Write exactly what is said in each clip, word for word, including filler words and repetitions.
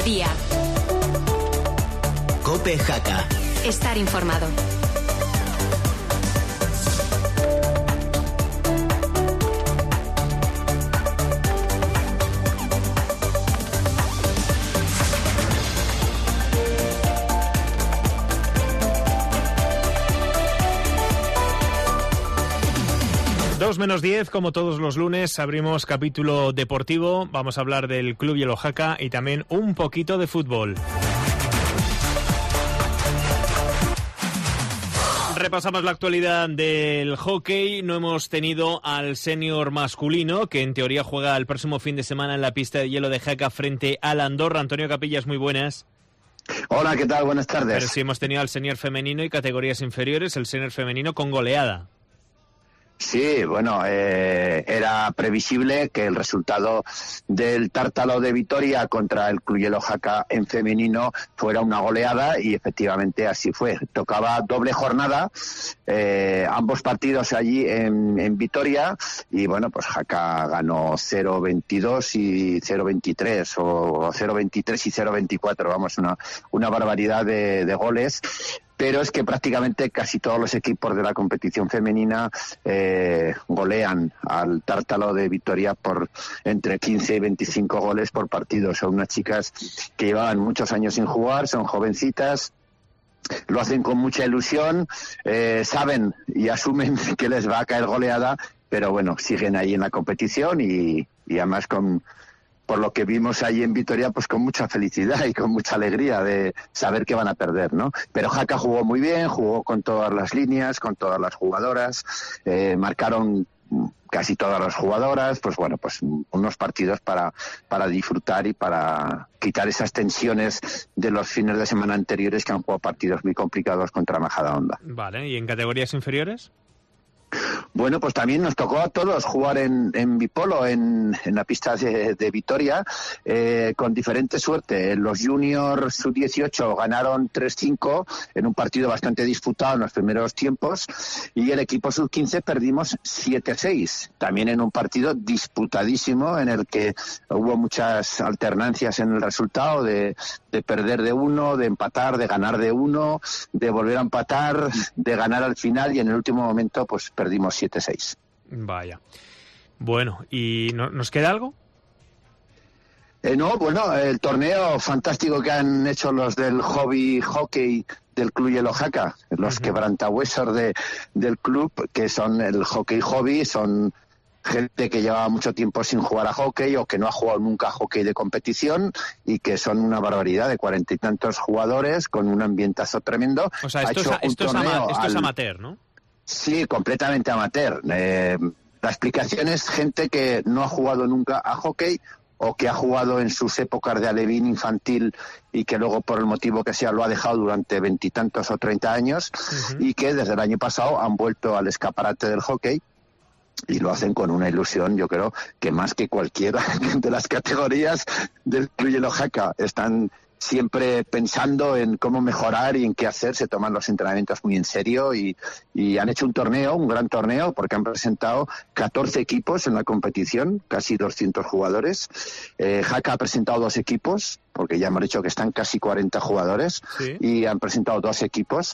Mediodía. COPE Jaca. Estar informado. Dos menos diez, como todos los lunes, abrimos capítulo deportivo. Vamos a hablar del Club Yellow Jaca y también un poquito de fútbol. Repasamos la actualidad del hockey. No hemos tenido al senior masculino, que en teoría juega el próximo fin de semana en la pista de hielo de Jaca frente al Andorra. Antonio Capillas, muy buenas. Hola, ¿qué tal? Buenas tardes. Pero sí hemos tenido al senior femenino y categorías inferiores, el senior femenino con goleada. Sí, bueno, eh, era previsible que el resultado del Tártalo de Vitoria contra el Club Yellow Jaca en femenino fuera una goleada y efectivamente así fue. Tocaba doble jornada, eh, ambos partidos allí en, en Vitoria y bueno, pues Jaca ganó cero veintidós y cero veintitrés o cero veintitrés y cero veinticuatro, vamos, una, una barbaridad de, de goles. Pero es que prácticamente casi todos los equipos de la competición femenina eh, golean al Tártalo de Vitoria por entre quince y veinticinco goles por partido. Son unas chicas que llevaban muchos años sin jugar, son jovencitas, lo hacen con mucha ilusión, eh, saben y asumen que les va a caer goleada, pero bueno, siguen ahí en la competición y, y además con... por lo que vimos ahí en Vitoria, pues con mucha felicidad y con mucha alegría de saber que van a perder, ¿no? Pero Jaca jugó muy bien, jugó con todas las líneas, con todas las jugadoras, eh, marcaron casi todas las jugadoras, pues bueno, pues unos partidos para, para disfrutar y para quitar esas tensiones de los fines de semana anteriores que han jugado partidos muy complicados contra Majadahonda. Vale, ¿y en categorías inferiores? Bueno, pues también nos tocó a todos jugar en, en bipolo, en, en la pista de, de Vitoria, eh, con diferente suerte. Los juniors sub dieciocho ganaron tres cinco en un partido bastante disputado en los primeros tiempos y el equipo sub quince perdimos siete seis, también en un partido disputadísimo en el que hubo muchas alternancias en el resultado de, de perder de uno, de empatar, de ganar de uno, de volver a empatar, de ganar al final y en el último momento pues perdimos siete seis. Vaya. Bueno, ¿y no, nos queda algo? Eh, no, bueno, el torneo fantástico que han hecho los del hobby hockey del Club Yellow Jaca, los uh-huh. quebrantahuesos de, del club, que son el hockey hobby, son gente que lleva mucho tiempo sin jugar a hockey o que no ha jugado nunca a hockey de competición y que son una barbaridad de cuarenta y tantos jugadores con un ambientazo tremendo. O sea, esto, es, esto, es, ama, esto al... es amateur, ¿no? Sí, completamente amateur. Eh, la explicación es gente que no ha jugado nunca a hockey o que ha jugado en sus épocas de alevín infantil y que luego por el motivo que sea lo ha dejado durante veintitantos o treinta años uh-huh. y que desde el año pasado han vuelto al escaparate del hockey y lo hacen con una ilusión, yo creo, que más que cualquiera de las categorías del Club Yellow Jaca. Están siempre pensando en cómo mejorar y en qué hacer, se toman los entrenamientos muy en serio y, y han hecho un torneo, un gran torneo, porque han presentado catorce equipos en la competición, casi doscientos jugadores. Eh, Jaca ha presentado dos equipos, porque ya hemos dicho que están casi cuarenta jugadores, sí. y han presentado dos equipos,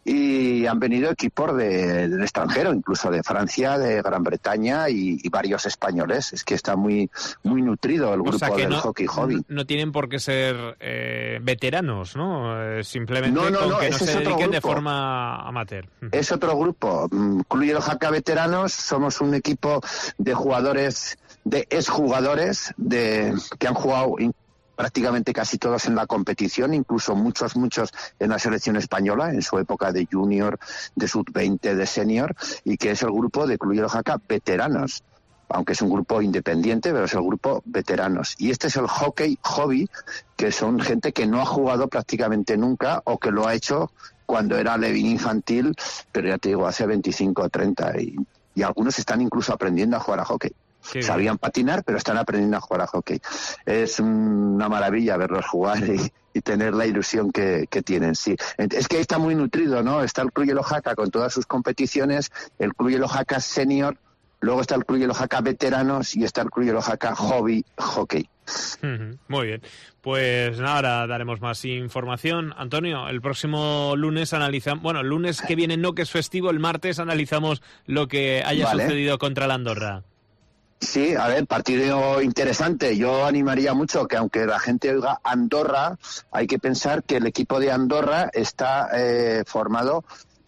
y han venido equipos de, del extranjero, incluso de Francia, de Gran Bretaña y, y varios españoles. Es que está muy muy nutrido el grupo, o sea, que del no, hockey hobby. No tienen por qué ser eh, veteranos, ¿no? Eh, simplemente no, no, con no, que no se dediquen de grupo. forma amateur. Es otro grupo. Club Yellow Jaca Veteranos, somos un equipo de jugadores, de exjugadores, de que han jugado prácticamente casi todos en la competición, incluso muchos, muchos en la selección española, en su época de junior, de sub veinte, de senior, y que es el grupo de Club Yellow Jaca Veteranos, aunque es un grupo independiente, pero es el grupo veteranos. Y este es el hockey hobby, que son gente que no ha jugado prácticamente nunca o que lo ha hecho cuando era alevín infantil, pero ya te digo, hace veinticinco o treinta, y, y algunos están incluso aprendiendo a jugar a hockey. Sí. Sabían patinar, pero están aprendiendo a jugar a hockey. Es una maravilla verlos jugar y, y tener la ilusión que, que tienen, sí. Es que está muy nutrido, ¿no? Está el Club Yellow Jaca con todas sus competiciones, el Club Yellow Jaca Senior, luego está el Club Yellow Jaca Veteranos y está el Club Yellow Jaca Hobby Hockey. Muy bien, pues nada, ahora daremos más información. Antonio, el próximo lunes analizamos, bueno, el lunes que viene no, que es festivo, el martes analizamos lo que haya vale. sucedido contra la Andorra. Sí, a ver, partido interesante. Yo animaría mucho que aunque la gente oiga Andorra, hay que pensar que el equipo de Andorra está eh, formado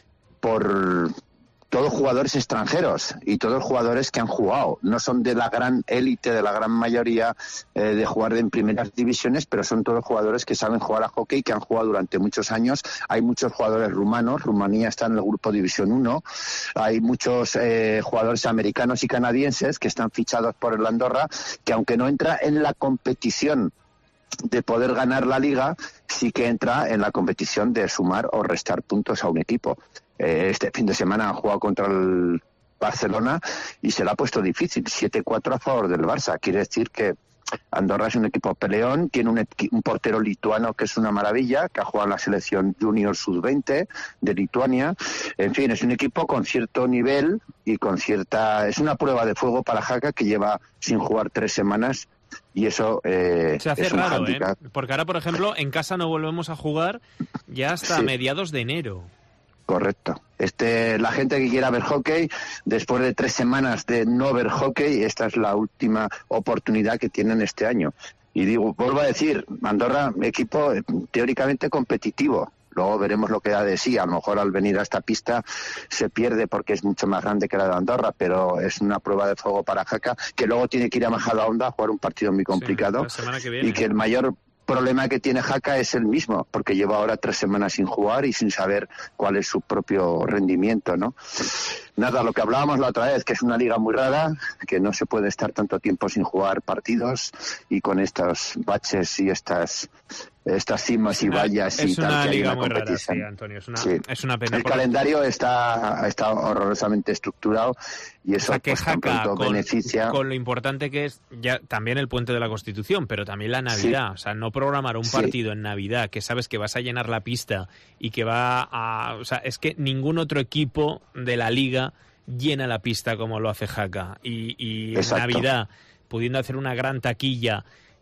por todos jugadores extranjeros y todos jugadores que han jugado. No son de la gran élite, de la gran mayoría eh, de jugar en primeras divisiones, pero son todos jugadores que saben jugar a hockey, que han jugado durante muchos años. Hay muchos jugadores rumanos, Rumanía está en el grupo División uno, hay muchos eh, jugadores americanos y canadienses que están fichados por el Andorra, que aunque no entra en la competición de poder ganar la liga, sí que entra en la competición de sumar o restar puntos a un equipo. Este fin de semana han jugado contra el Barcelona y se le ha puesto difícil, siete cuatro a favor del Barça. Quiere decir que Andorra es un equipo peleón, tiene un, un portero lituano que es una maravilla, que ha jugado en la selección junior sub veinte de Lituania. En fin, es un equipo con cierto nivel y con cierta... Es una prueba de fuego para Jaca, que lleva sin jugar tres semanas. Y eso eh, se hace es un raro, handicap. ¿eh? Porque ahora, por ejemplo, en casa no volvemos a jugar ya hasta sí. mediados de enero. Correcto. Este, la gente que quiera ver hockey, después de tres semanas de no ver hockey, esta es la última oportunidad que tienen este año. Y digo, vuelvo a decir, Andorra, equipo teóricamente competitivo. Luego veremos lo que da de sí. A lo mejor al venir a esta pista se pierde porque es mucho más grande que la de Andorra, pero es una prueba de fuego para Jaca, que luego tiene que ir a Majadahonda a jugar un partido muy complicado. Sí, la semana que viene. Y que el mayor problema que tiene Jaca es el mismo, porque lleva ahora tres semanas sin jugar y sin saber cuál es su propio rendimiento, ¿no? Nada, lo que hablábamos la otra vez, que es una liga muy rara, que no se puede estar tanto tiempo sin jugar partidos, y con estos baches y estas estas cimas y vallas y tal que hay en la competición. Sí, Antonio, es una, sí. es una pena. El por... calendario está, está horrorosamente estructurado y eso, o sea, que pues, tan pronto con, beneficia. Con lo importante que es ya también el puente de la Constitución, pero también la Navidad. Sí. O sea, no programar un partido sí. en Navidad que sabes que vas a llenar la pista y que va a... O sea, es que ningún otro equipo de la liga llena la pista como lo hace Jaca. Y, y en Navidad, pudiendo hacer una gran taquilla...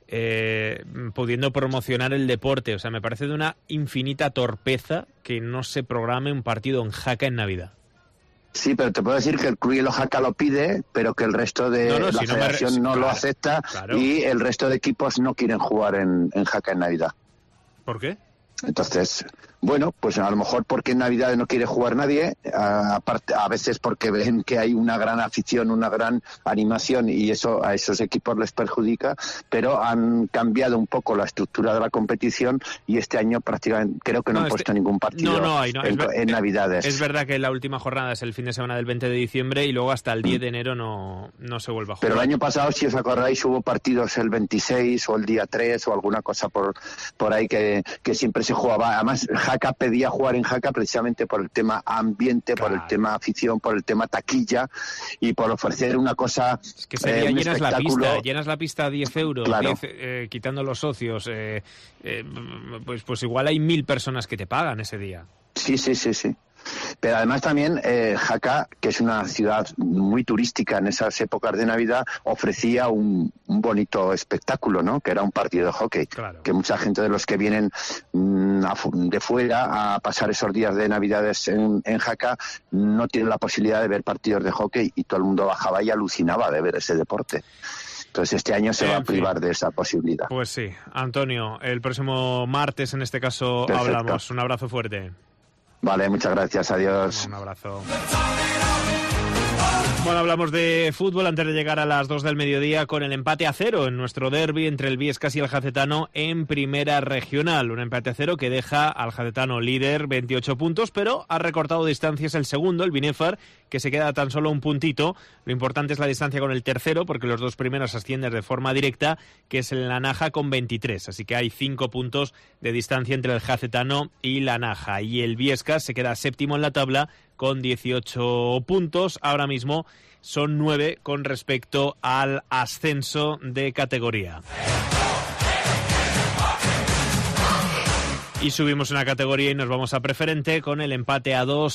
Eh, pudiendo promocionar el deporte, o sea, me parece de una infinita torpeza que no se programe un partido en Jaca en Navidad. Sí, pero te puedo decir que el Club Jaca lo pide, pero que el resto de no, no, la si federación no, me... no claro, lo acepta, claro. Y el resto de equipos no quieren jugar en, en Jaca en Navidad. ¿Por qué? Entonces, bueno, pues a lo mejor porque en Navidad no quiere jugar nadie, a, aparte, a veces porque ven que hay una gran afición, una gran animación y eso a esos equipos les perjudica, pero han cambiado un poco la estructura de la competición y este año prácticamente creo que no, no han puesto ningún partido no, no hay, no, en, ver, en Navidades. Es verdad que la última jornada es el fin de semana del veinte de diciembre y luego hasta el diez de enero no, no se vuelve a jugar. Pero el año pasado, si os acordáis, hubo partidos el veintiséis o el día tres o alguna cosa por, por ahí que, que siempre se jugaba. Además, Jaca pedía jugar en Jaca precisamente por el tema ambiente, claro. por el tema afición, por el tema taquilla y por ofrecer una cosa. Es que sería eh, un llenas espectáculo. la pista, llenas la pista a diez euros, claro. diez, eh, quitando los socios, eh, eh, pues, pues igual hay mil personas que te pagan ese día. Sí, sí, sí, sí. Pero además también eh, Jaca, que es una ciudad muy turística en esas épocas de Navidad, ofrecía un, un bonito espectáculo, ¿no? Que era un partido de hockey. Claro. Que mucha gente de los que vienen mmm, de fuera a pasar esos días de Navidades en, en Jaca no tienen la posibilidad de ver partidos de hockey y todo el mundo bajaba y alucinaba de ver ese deporte. Entonces este año se en va a privar fin. de esa posibilidad. Pues sí. Antonio, el próximo martes en este caso Perfecto. hablamos. Un abrazo fuerte. Vale, muchas gracias, adiós. Un abrazo. Bueno, hablamos de fútbol antes de llegar a las dos del mediodía con el empate a cero en nuestro derbi entre el Biescas y el Jacetano en primera regional. Un empate a cero que deja al Jacetano líder veintiocho puntos, pero ha recortado distancias el segundo, el Binefar, que se queda tan solo un puntito. Lo importante es la distancia con el tercero, porque los dos primeros ascienden de forma directa, que es el La Naja con veintitrés. Así que hay cinco puntos de distancia entre el Jacetano y La Naja. Y el Biescas se queda séptimo en la tabla con dieciocho puntos. Ahora mismo son nueve con respecto al ascenso de categoría. Y subimos una categoría y nos vamos a preferente con el empate a dos